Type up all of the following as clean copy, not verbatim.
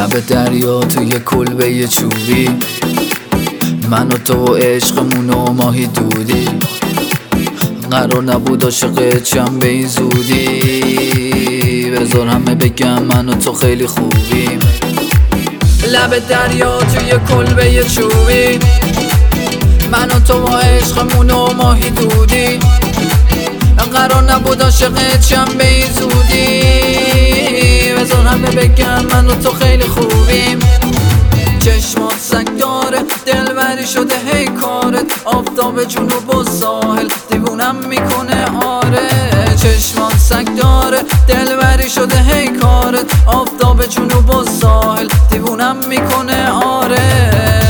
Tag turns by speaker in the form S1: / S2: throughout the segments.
S1: لب دریا توی کلبه چوبی، من و تو و عشقمون و ماهی دودی. قرار نبود عاشق چم به این زودی، بذار همه بگم من و تو خیلی خوبیم. لب دریا توی کلبه چوبی، من و تو و عشقمون و ماهی دودی. قرار نبود عاشق چم به این زودی، بذار همه بگم من و تو خیلی خوبیم. چشمات سنگ داره، دلبری شده هی کارت، آفتاب جنوب و ساحل دیوونم میکنه آره. چشمات سنگ داره، دلبری شده هی کارت، آفتاب جنوب و ساحل دیوونم میکنه آره.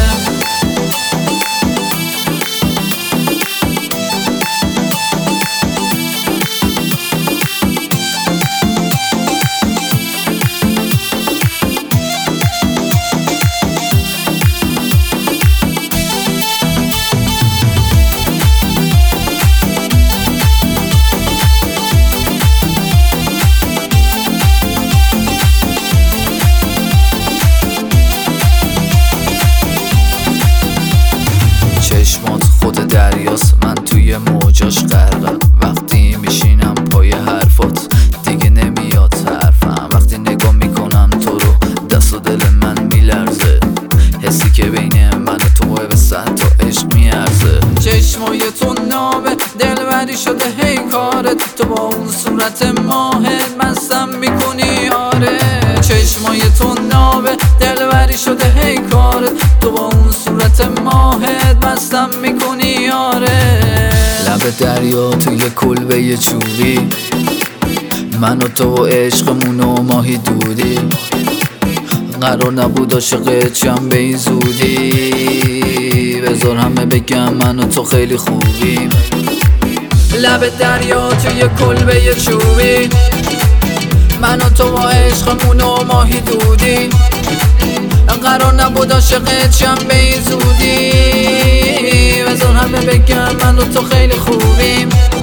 S1: چشمات خود دریاست، من توی موجاش غرقم. وقتی میشینم پای حرفات دیگه نمیاد حرفم. وقتی نگاه میکنم تو رو دست و دل من میلرزه، حسی که بین من و توه به صد تا عشق میارزه. چشمای تو نابه، دلبری شده هی کارت، تو با اون صورت ماهت مستم میکنی آره. چشمای تو نابه، دلبری شده هی کارت، تو با اون صورت ماهت مستم میکنی آره. لب دریا توی کلبه چوبی، من و تو و عشقمون و ماهی دودی. قرار نبود عاشق چم به این زودی، بذار همه بگم من و تو خیلی خوبیم. لب دریا توی کلبه چوبی، من و تو و عشقمون و ماهی دودی. قرار نبود عاشق چم به این زودی، بذار همه بگم من و تو خیلی خوبیم.